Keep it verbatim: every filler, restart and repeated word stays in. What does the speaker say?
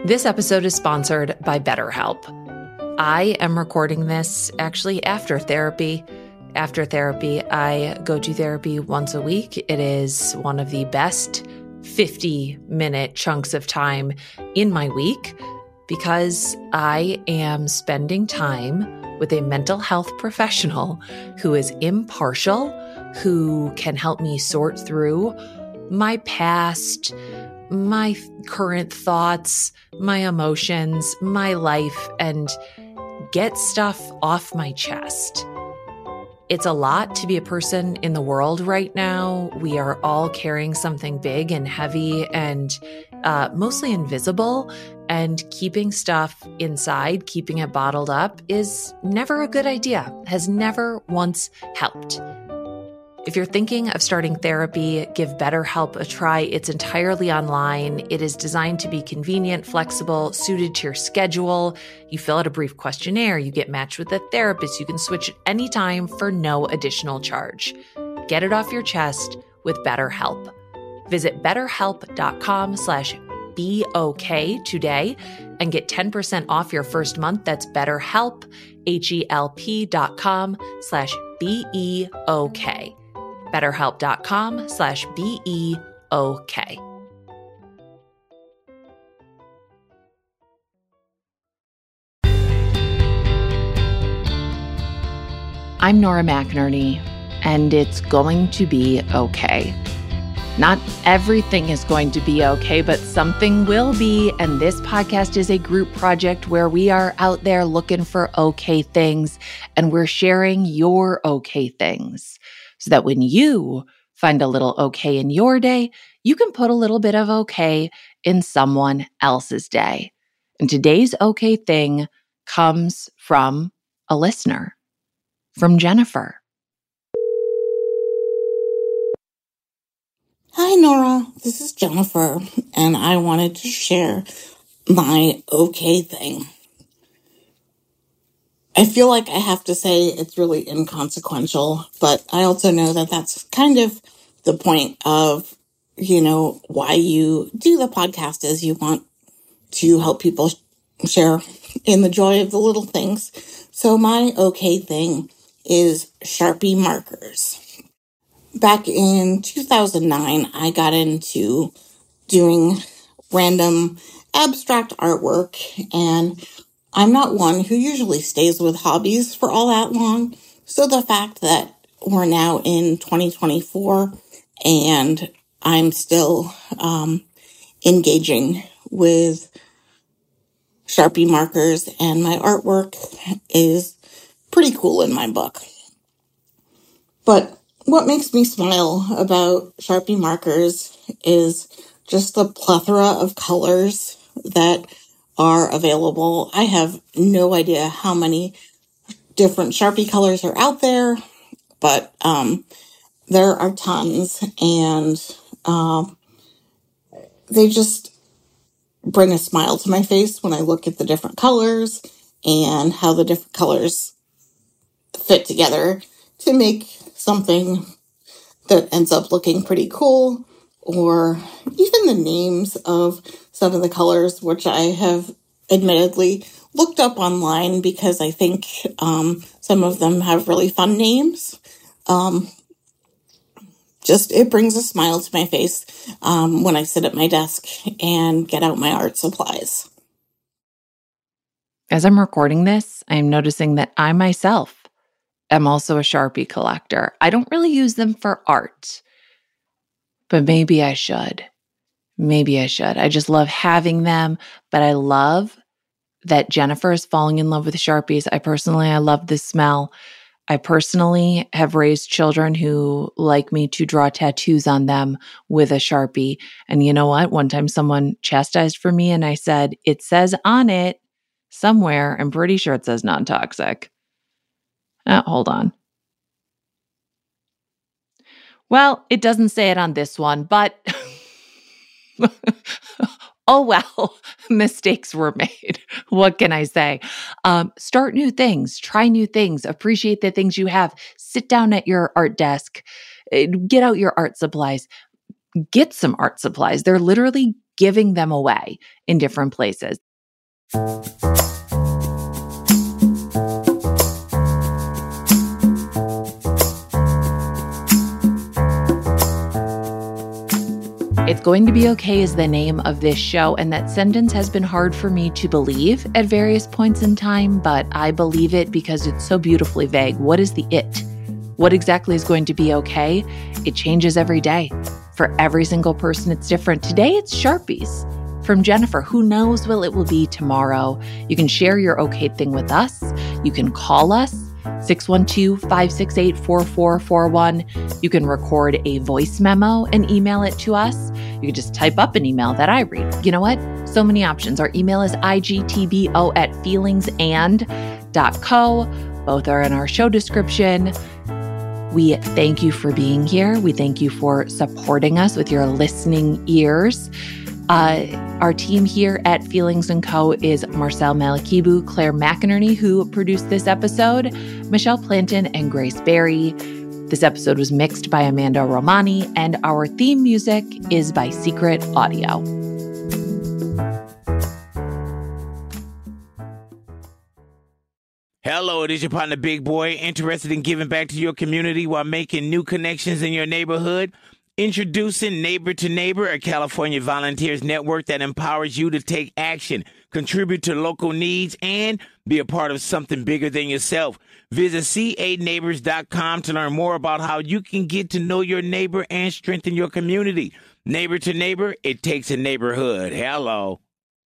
This episode is sponsored by BetterHelp. I am recording this actually after therapy. After therapy, I go to therapy once a week. It is one of the best fifty-minute chunks of time in my week because I am spending time with a mental health professional who is impartial, who can help me sort through my past, my current thoughts, my emotions, my life, and get stuff off my chest. It's a lot to be a person in the world right now. We are all carrying something big and heavy and uh, mostly invisible, and keeping stuff inside, keeping it bottled up is never a good idea, has never once helped. If you're thinking of starting therapy, give BetterHelp a try. It's entirely online. It is designed to be convenient, flexible, suited to your schedule. You fill out a brief questionnaire. You get matched with a therapist. You can switch at any time for no additional charge. Get it off your chest with BetterHelp. Visit betterhelp.com slash BOK today and get ten percent off your first month. That's BetterHelp, H-E-L-P dot com slash B-E-O-K. BetterHelp.com slash B-E-O-K. I'm Nora McInerney, and it's going to be okay. Not everything is going to be okay, but something will be, and this podcast is a group project where we are out there looking for okay things, and we're sharing your okay things. So that when you find a little okay in your day, you can put a little bit of okay in someone else's day. And today's okay thing comes from a listener, from Jennifer. Hi, Nora. This is Jennifer, and I wanted to share my okay thing. I feel like I have to say it's really inconsequential, but I also know that that's kind of the point of, you know, why you do the podcast is you want to help people share in the joy of the little things. So my okay thing is Sharpie markers. Back in two thousand nine, I got into doing random abstract artwork, and I'm not one who usually stays with hobbies for all that long. So the fact that we're now in twenty twenty-four and I'm still um, engaging with Sharpie markers and my artwork is pretty cool in my book. But what makes me smile about Sharpie markers is just the plethora of colors that are available. I have no idea how many different Sharpie colors are out there, but um, there are tons, and um, they just bring a smile to my face when I look at the different colors and how the different colors fit together to make something that ends up looking pretty cool, or even the names of some of the colors, which I have admittedly looked up online because I think um, some of them have really fun names. Um, just, it brings a smile to my face um, when I sit at my desk and get out my art supplies. As I'm recording this, I'm noticing that I myself am also a Sharpie collector. I don't really use them for art, but maybe I should. Maybe I should. I just love having them, but I love that Jennifer is falling in love with Sharpies. I personally, I love the smell. I personally have raised children who like me to draw tattoos on them with a Sharpie. And you know what? One time someone chastised for me and I said, it says on it somewhere, I'm pretty sure it says non-toxic. Uh, hold on. Well, it doesn't say it on this one, but oh well, mistakes were made. What can I say? Um, start new things, try new things, appreciate the things you have. Sit down at your art desk, get out your art supplies, get some art supplies. They're literally giving them away in different places. It's Going to Be Okay is the name of this show, and that sentence has been hard for me to believe at various points in time, but I believe it because it's so beautifully vague. What is the it? What exactly is going to be okay? It changes every day. For every single person, it's different. Today, it's Sharpies. From Jennifer, who knows what it will be tomorrow. You can share your okay thing with us. You can call us, six one two, five six eight, four four four one. You can record a voice memo and email it to us. You can just type up an email that I read. You know what? So many options. Our email is igtbo at feelingsand dot co. Both are in our show description. We thank you for being here. We thank you for supporting us with your listening ears. Uh, our team here at Feelings and Co. is Marcel Malakibu, Claire McInerney, who produced this episode, Michelle Planton, and Grace Berry. This episode was mixed by Amanda Romani, and our theme music is by Secret Audio. Hello, it is your partner, Big Boy, interested in giving back to your community while making new connections in your neighborhood? Introducing Neighbor to Neighbor, a California volunteers network that empowers you to take action, contribute to local needs, and be a part of something bigger than yourself. Visit c a neighbors dot com to learn more about how you can get to know your neighbor and strengthen your community. Neighbor to Neighbor, it takes a neighborhood. Hello.